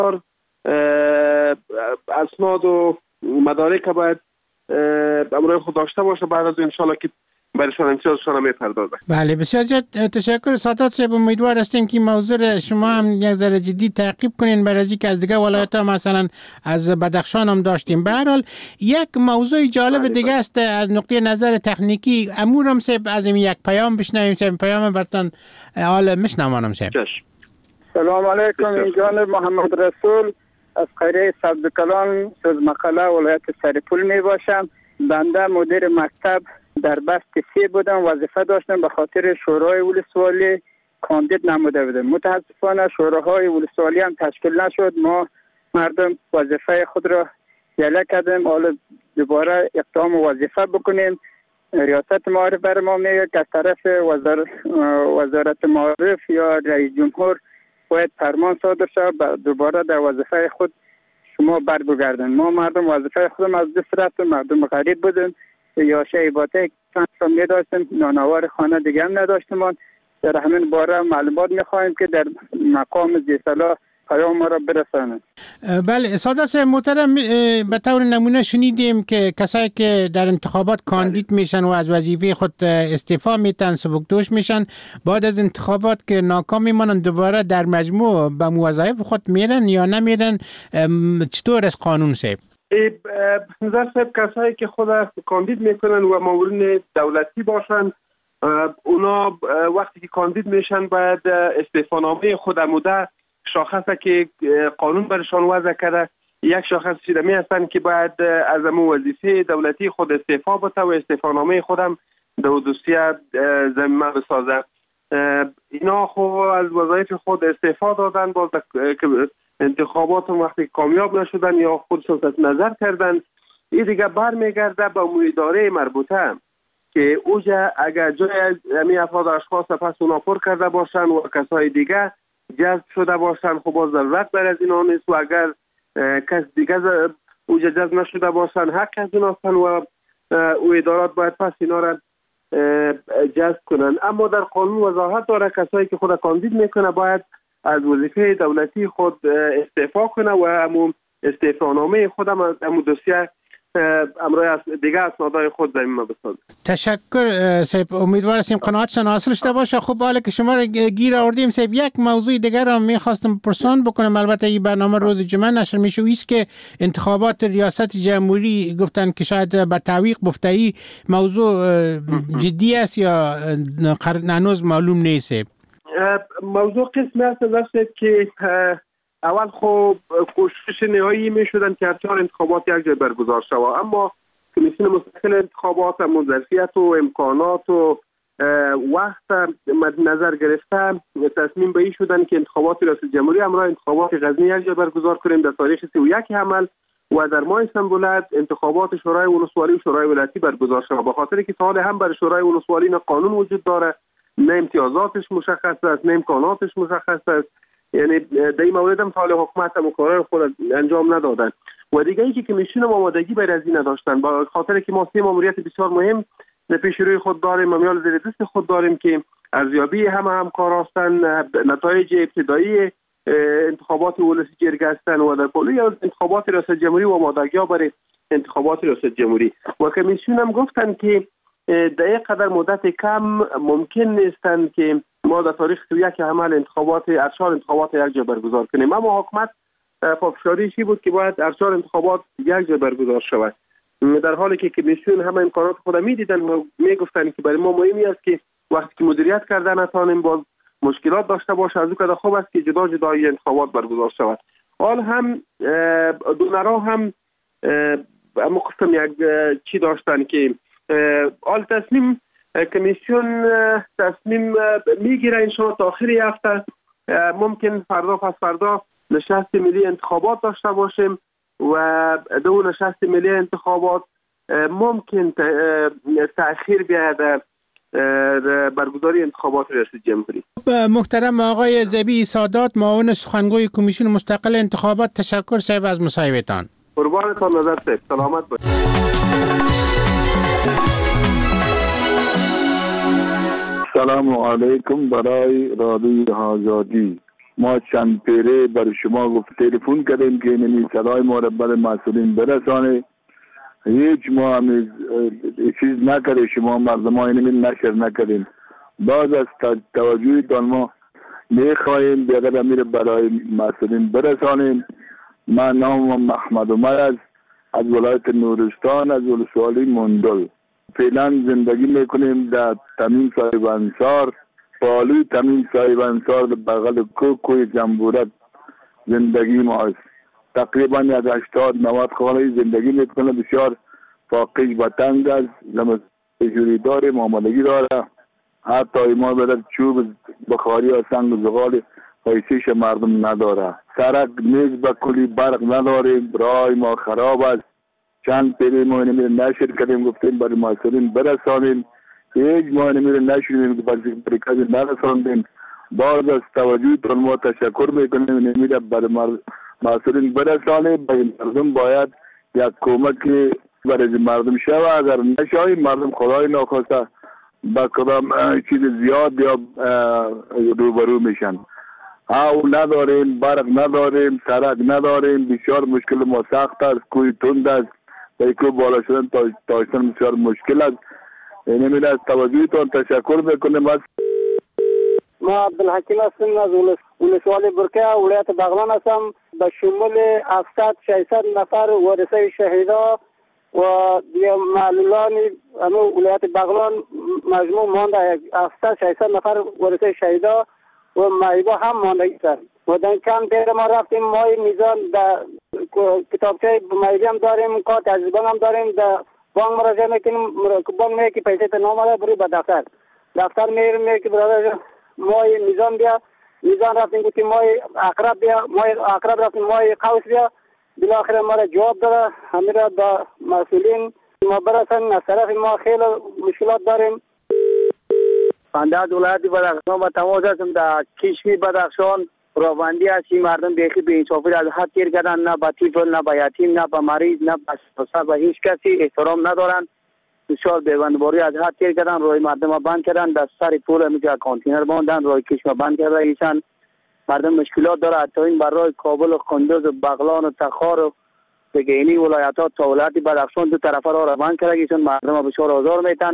بسیار اسناد و مدارک باید امروز خود داشته باشه. بعد از انشالله که برایشان امتیازشان میپردازه. بله بسیار تشکر سادات صاحب. امیدوار هستیم که موضوع شما هم یک ذره جدی تعقیب کنین برای اینکه از دیگه ولایت‌ها مثلا از بدخشان هم داشتیم. به هر حال یک موضوع جالب دیگه است از نقطه نظر تکنیکی. امورم صاحب از این یک پیام بشنویم. صاحب پیام براتون حال میشنوانم صاحب. سلام علیکم. جناب محمد رسول از قریه سبزکلان سوزمقاله ولایت سرپول می باشم. بنده مدیر مکتب در بست 3 بودم، وظیفه داشتم، به خاطر شورای ولسوالی کاندید نموده بودم. متاسفانه شوراهای ولسوالی هم تشکیل نشد. ما مردم وظیفه خود را یله کردیم. حالا دوباره اقدام وظیفه بکنیم. ریاست معارف بر ما میگه که از طرف وزارت معارف یا رئیس جمهور باید فرمان صادر شود دوباره در وظیفه خود شما بر بگردن. ما مردم وظیفه خودم از دست رفتیم، مردم غریب بودن یا شیباته چند سال نداشتیم، نانوار خانه دیگه هم نداشتیم. در همین باره معلومات میخواهیم که در مقام زیصلاح پیام ما را برسانند. بله سادات صاحب محترم، به طور نمونه شنیدیم که کسایی که در انتخابات کاندید میشن و از وظیفه خود استعفا میتن، سبکدوش میشن، بعد از انتخابات که ناکام میمانن دوباره در مجموع به وظایف خود میرن یا نمیرن. چطور از قانون صاحب؟ نظر صاحب کسایی که خود کاندید میکنن و مامورین دولتی باشن، اونا وقتی که کاندید میشن باید استعفانامه خود عموده شاخصه که قانون برشان وضع کرده، یک شاخص چیدمی هستند که باید از امو وظیفه دولتی خود استعفا بده و استعفانامه خودم در دوسیه زمینه بسازه. اینا خب از وظایف خود استعفا دادن، باز انتخابات وقتی کامیاب نشدن یا خودشون تحت نظر کردن، این دیگه برمیگرده به اداره مربوطه که اوجا اگر جای همین افراد اشخاص پس اونا پر کرده باشن و کسای دیگه جذب شده باشن، خب باز ضرورت بر از اینا نیست و اگر کس دیگه اوجا جذب نشده باشن حق از اینا هستن و او ادارات باید پس اینا را جذب کنن. اما در قانون وضاحت داره کسایی که خود کاندید میکنه باید از وظیفه دولتی خود استعفا کنه و همون استعفانامه خودم از همون دوسیه امروز دیگه اسنادهای خود زمینه بسازه. تشکر صاحب. امیدوار هستیم قناعتشان حاصل شده باشه. خب حالا که شما را گیر آوردیم صاحب، یک موضوع دیگر را میخواستم پرسان بکنم. البته این برنامه روز جمعه نشر میشه، ایست که انتخابات ریاست جمهوری گفتن که شاید به تعویق بفتایی موضوع جدی است یا هنوز معلوم نیست. موضوع قسمی است که اول خب کوشش نهایی می شدن که هر انتخابات یک جای برگزار شود، اما کمیسیون مستقل انتخابات و ظرفیت و امکانات و وقت مد نظر گرفته تصمیم به این شدن که انتخابات ریاست جمهوری امروز انتخابات غزنی یک جای برگزار کنیم در تاریخ 31 حمل و در ماه سنبلد انتخابات شورای ولسوالی و شورای ولایتی برگزار شود، به خاطر که تا هم برای شورای ولسوالی نه قانون وجود داره، نه امتیازاتش مشخص است، نه امکاناتش مشخص است. یعنی در این مورد هم تا حکومت هم کارهای خود انجام ندادن و دیگه ای که کمیسیون آمادگی برای از این نداشتن، به خاطر که ما 3 ماموریت بسیار مهم در پیش روی خود داریم، امیال زیر دست خود داریم که ارزیابی همکار هستن، نتایج ابتدایی انتخابات ولسی جرگه هستن و در پلوی انتخابات ریاست جمهوری و آمادگی‌ها برای انتخابات ریاست جمهوری و کمیسیون هم گفتن که در یک قدر مدت کم ممکن نیستند که ما در تاریخ 31 حمل انتخابات یک جا برگزار کنیم. اما حکومت پافشاریش بود که باید ارشاد انتخابات یک جا برگزار شود، در حالی که کمیسیون همه امکانات خود میدیدن و میگفتن که برای ما مهمی است که وقتی که مدیریت کردن نتانیم باز مشکلات داشته باشه، از او کده خوب است که جدا جدا انتخابات برگزار شود. حال هم دونرها هم اما قسم یک چی داشتن که حال تصمیم کمیسیون تصمیم میگیره انشاءالله تا آخر هفته ممکن فردا پس فردا نشست ملی انتخابات داشته باشیم و دو نشست ملی انتخابات ممکن تأخیر بیاید در برگزاری انتخابات ریاست جمهوری. محترم آقای زبی سادات، معاون سخنگوی کمیسیون مستقل انتخابات، تشکر صاحب از مصاحبه‌تان. قربانتان نظر صاحب، سلامت باشید. سلام علیکم برای رادیوی آزادی. ما چند پیره بر شما گفت تلفن کردیم که این صدای ما را بر مسئولین برسانه. هیچ ما هم چیز نکرده، شما مردم ها اینمی نشر نکردیم. باز از توجهتان ما میخواهیم دیگر امیر برای مسئولین برسانیم. من نام محمد عمر از ولایت نورستان از ولسوالی مندل. فعلا زندگی میکنیم در تمیم صاحب انصار، پالوی تمیم صاحب انصار بغل کوی جنبورت زندگی ما است. تقریبا از 80-90 خانه زندگی میکنه. بسیار فاقش و تنگ است، زمستجوری داره، معاملگی داره. حتی ما بدر چوب بخاری و سنگ و زغال حیثیش مردم نداره. سرک نیز به کلی برق نداره، راه ما خراب است. چند پیری ما اینو نشر کردیم، گفتیم برای مسئولین برسانیم. هیچ ما اینو نشریم که برای کسی نرساندیم. باز از توجهتون ما تشکر میکنیم. نمیده برای مسئولین برسانیم. برای مردم باید یک کمک برای مردم شوه. اگر نشوه مردم خدای ناخواسته با کدام چیز زیاد یا روبرو میشن. او نداریم، برق نداریم، سرک نداریم. بسیار مشکل ما سخت است. کوی تند است، بیکو بالا شدن تاشتن بسیار مشکل است. اینمی از توجهتان تشکر میکنیم. ما عبدالحکیم هستم از ولسوالی برکه ولایت بغلان هستم. به شمول 700-600 نفر ورثه شهیدا و معلولان ولایت بغلان مجموع مانده 700-600 نفر ورثه شهیدا و معیبا هم ماندگی کرد. و در چند پیر ما رفتیم، ما میزان در کتابچه معیبی هم داریم، کارت تجربه هم داریم. در بانک مراجعه میکنیم، بانک میگه که پیسه نامده بری به دفتر میگه که برادر ما میزان بیا، میزان رفتیم گفتیم ما اقرب بیا، ما اقرب رفتیم ما قوس بیا. بالاخره ما را جواب داده، همین را با مسئولین ما برسن. از طرف ما خیلی مشکلات داریم. بنده از ولایت بدخشان با تماس هستم. در کشمی بدخشان راوندی هستی، مردم بیخی به انصافی از حد تیر کردن. نه به طفل، نه به یتیم، نه به مریض، نه به هیچ کسی احترام ندارن. بسیار بیبندباری از حد تیر کردن. روی مردم بند کردن، در سر پول میگه کانتینر باندن، روی کشم بند کرده ایشان. مردم مشکلات داره. حتی این برای کابل و قندوز و بغلان و تخار و دیگه اینی ولایتات تا ولایت بدخشان دو طرف را بند کرده ایشان. مردم بسیار آزار میتن.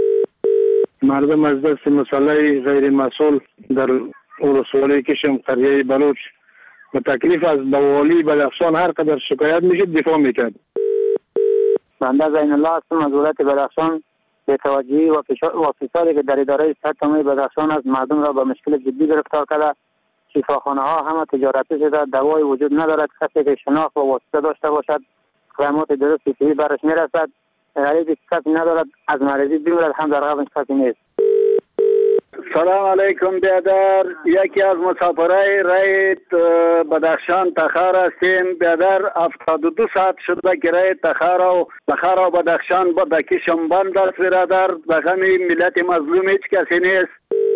مردم از دست مسئله غیر مسئول در ولسوالی کشم قریه بلوچ و تکلیف از والی بدخشان هر قدر شکایت میشه دفاع میکرد. بنده زین الله هستم از ولایت بدخشان. به توجهی و فسادی که در اداره صحت عمومی بدخشان از مردم را به مشکل جدی گرفتار کرده. شفاخانه ها همه تجارتی شده، دوای وجود ندارد. کسی که شناخت و واسطه داشته باشد خدمات درستی فی برش میرسد. غریب کسی ندارد از مریضی بمیرد هم در غمش کسی نیست. سلام علیکم بیادر. یکی از مسافرای رای بدخشان تخار هستیم. بیادر 72 ساعت شده که رای تخار و بدخشان با دکشم بند است. برادر به غمی ملت مظلوم هیچ کسی نیست.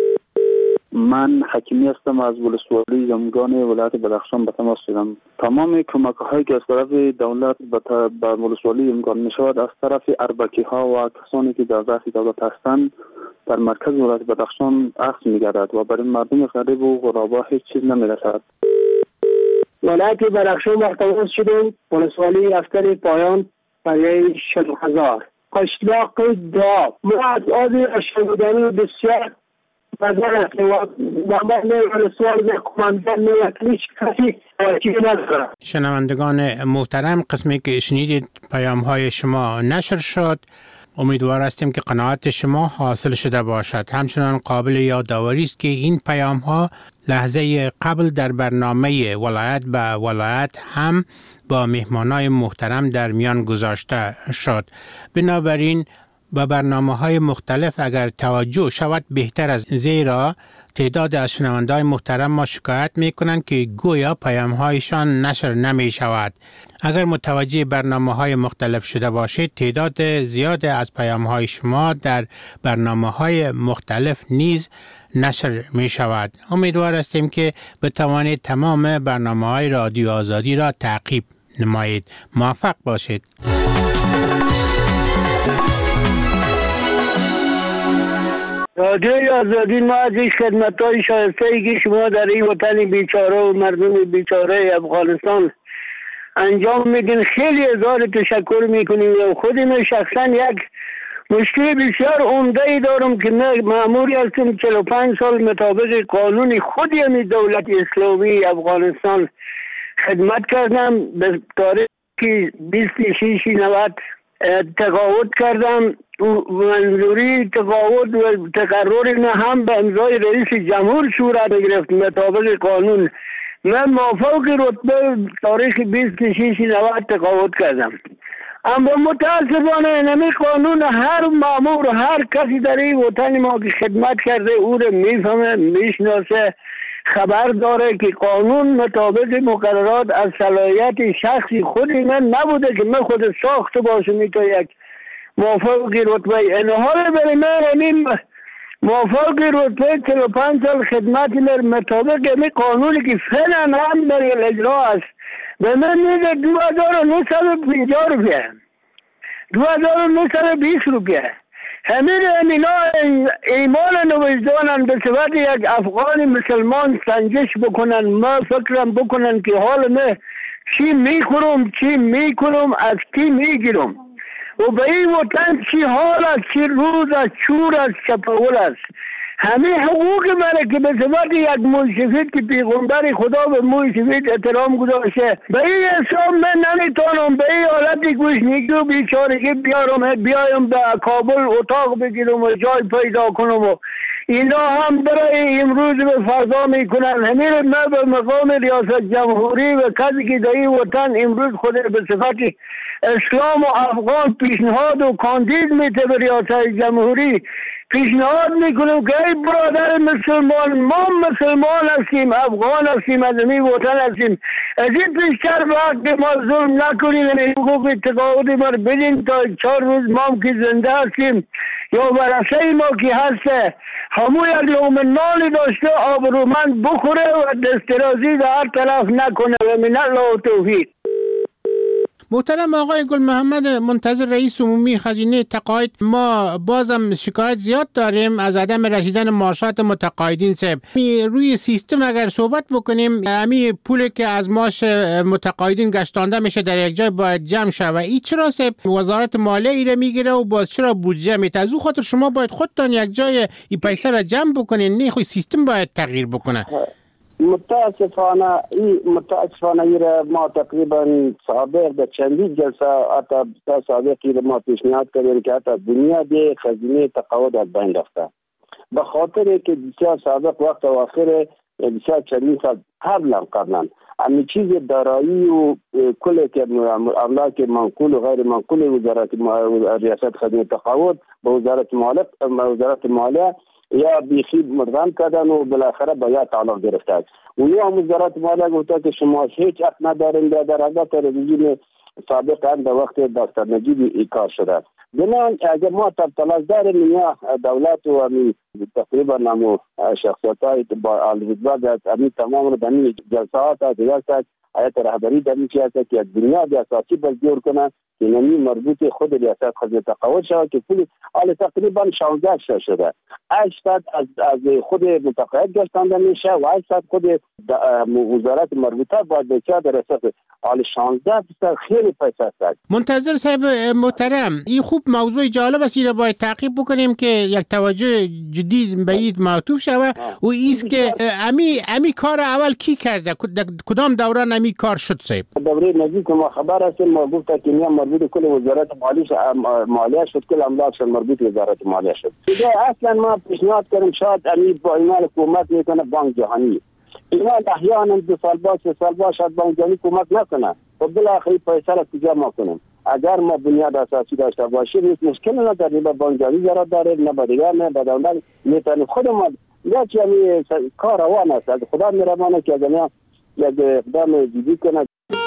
من حکیمی هستم از ولسوالی زمگان ولایت بدخشان به تماس شدم. تمام کمک هایی که از طرف دولت به ولسوالی زمگان می شود از طرف اربکی ها و کسانی که در دست دولت هستند در مرکز ولایت بدخشان اخذ می گردد و برای مردم غریب و غربا هیچ چیز نمی رسد. ولایت بدخشان با تماس شدیم. ولسوالی افتر پایان برای 40,000 قشلاق دعا. ما از آب اشتبودانی بسیار نظر است و دنبال ولسوالی به کماندان نیتلیش کسی چیزی نداره. شنوندگان محترم، قسمی که شنیدید پیام های شما نشر شد. امیدوار هستیم که قناعت شما حاصل شده باشد. همچنان قابل یادآوری است که این پیام ها لحظه قبل در برنامه ولایت به ولایت هم با مهمانای محترم در میان گذاشته شد. بنابراین با برنامه‌های مختلف اگر توجه شود بهتر از زیرا تعداد از شنونده‌های محترم ما شکایت می‌کنند که گویا پیام‌هایشان نشر نمی‌شود. اگر متوجه برنامه‌های مختلف شده باشید تعداد زیاد از پیام‌های شما در برنامه‌های مختلف نیز نشر می‌شود. امیدوار هستیم که بتوانید تمام برنامه‌های رادیو آزادی را تعقیب نمایید. موفق باشید. رادیوی آزادی، ما از این خدمت‌های شایسته‌ای که شما در این وطن بیچاره و مردم بیچاره افغانستان انجام میدین خیلی هزار تشکر میکنیم. خود من شخصا یک مشکل بسیار عمده ای دارم که مأموری هستم 45 سال مطابق قانون خودی همین دولت اسلامی افغانستان خدمت کردم. به تاریخ 26/90 تقاعد کردم. منظوری تقاعد و تقرر نه هم به امضای رئیس جمهور صورت گرفت مطابق قانون. من موافق رتبه تاریخ 26/90 تقاعد کردم. اما متاسفانه نمی قانون هر مامور هر کسی در این وطن ما که خدمت کرده او رو میفهمه میشناسه خبر داره که قانون مطابق مقررات از صلاحیت شخصی خودی من نبوده که من خود ساخته باشم تا یک موافق رتبه این حال برای من موافق رتبه 45 سال خدمت من مطابق این قانونی که فعلا هم در اجرا است به من میده 2950 روپیه 2920 روپیه. همین ایمان نوجوانان به صفت یک افغان مسلمان سنجش بکنن، ما فکرم بکنن که حال من چی میخورم چی میکنم از کی میگیرم و به این وطن چی حال است چی روز است چور است چپاول است. همه حقوق منه که به صفت یک موی سفید که پیغمبر خدا به موی سفید احترام گذاشته به این حساب من نمیتونم به این حالتی گوشنگی و بیچارگی بیایم به کابل اتاق بگیرم و جای پیدا کنم و اینا هم برای امروز به فضا میکنن. همین من به مقام ریاست جمهوری و کسی که در این وطن امروز خود به صفت اسلام و افغان پیشنهاد و کاندید میته به ریاست جمهوری پیشنهاد میکنم که ای برادر مسلمان ما مسلمان هستیم افغان هستیم از این وطن هستیم از این پیشتر وقت ما ظلم نکنیم حقوق تقاعد ما بدین تا 4 روز ما که زنده هستیم یا ورثه ما که هسته همون یک لقمه نانی داشته آبرومند بخوره و دسترازی در هر طرف نکنه و من الله توفیق. محترم آقای گل محمد منتظر رئیس عمومی خزینه تقاعد، ما بازم شکایت زیاد داریم از عدم رسیدن معاشات متقاعدین صاحب. روی سیستم اگر صحبت بکنیم امی پولی که از معاش متقاعدین گشتانده میشه در یک جای باید جمع شود. این چرا صاحب وزارت مالیه ایره میگیره و باز چرا بودجه میته؟ از او خاطر شما باید خودتان یک جای این پیسه را جمع بکنین، نه خود سیستم باید تغییر بکنه. متاسفانه ما تقریبا سابق در چندین جلسه حتی سابقی ما پیشنهاد کردیم که حتی بنیاد خزینه تقاعد از بین رفته به خاطر که بسیار سابق وقت اواخر بسیار چندین سال قبلا همین چیز دارایی و کل که املاک منقول و غیر منقول وزارت ریاست خزینه تقاعد به وزارت مالیه یا بیخی مردم کردن و بالاخره باید تعلق گرفته و یا وزارت مالیه گفته که شما هیچ حق ندارین در البته رژیم سابق هم در وقت دکتر نجیب این کار شده. بنابراین اگر ما تلاش داریم یا دولت و تقریبا نمو شخصیت‌های با الوزباد همین تمام رو در جلسات ریاست آیت رهبری در میشه که از بنیاد اساسی باید جور کنن که نمی مربوط خود ریاست خزینه تقاعد شود که پول حال تقریبا 16 شده 800 از خود متقاعد گشتانده میشه و 800 خود وزارت مربوطه باید بچه در اساس حال 16% خیلی پیسه است. منتظر صاحب محترم، این خوب موضوع جالب است، را باید تعقیب بکنیم که یک توجه جدید به این معطوف شود و ایست که امی کار اول کی کرده؟ کدام دوران امی کار شد صاحب؟ دوره نزدیک ما خبر است ما گفت که نیا مربوط کل وزارت مالیه شد، کل املاک مربوط وزارت مالیه شد. اصلا ما پیشنهاد کردیم شاید امی با اینا حکومت میکنه بانک جهانی اینا احیانا 2 سال بعد 3 سال بعد شاید بانک جهانی کمک نکنه و بالاخره پیسه را کجا ما کنیم؟ اگر ما بنیاد اساسی داشته باشیم هیچ مشکلی نداره، با بانک جهانی ضرر داره نه با دیگر نه با دولت میتونیم خود ما یعنی کار روان است. از خدا مهربانه که دنیا یک اقدام جدی کنه.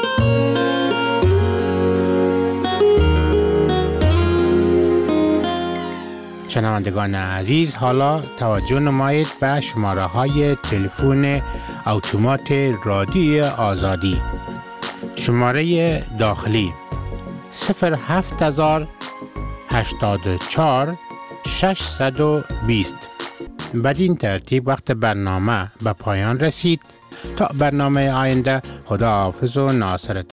شنوندگان عزیز، حالا توجه نمایید به شماره های تلفن اتومات رادیو آزادی. شماره داخلی 07084 620 بدین ترتیب وقت برنامه به پایان رسید. تا برنامه آینده، خداحافظ و ناصرت.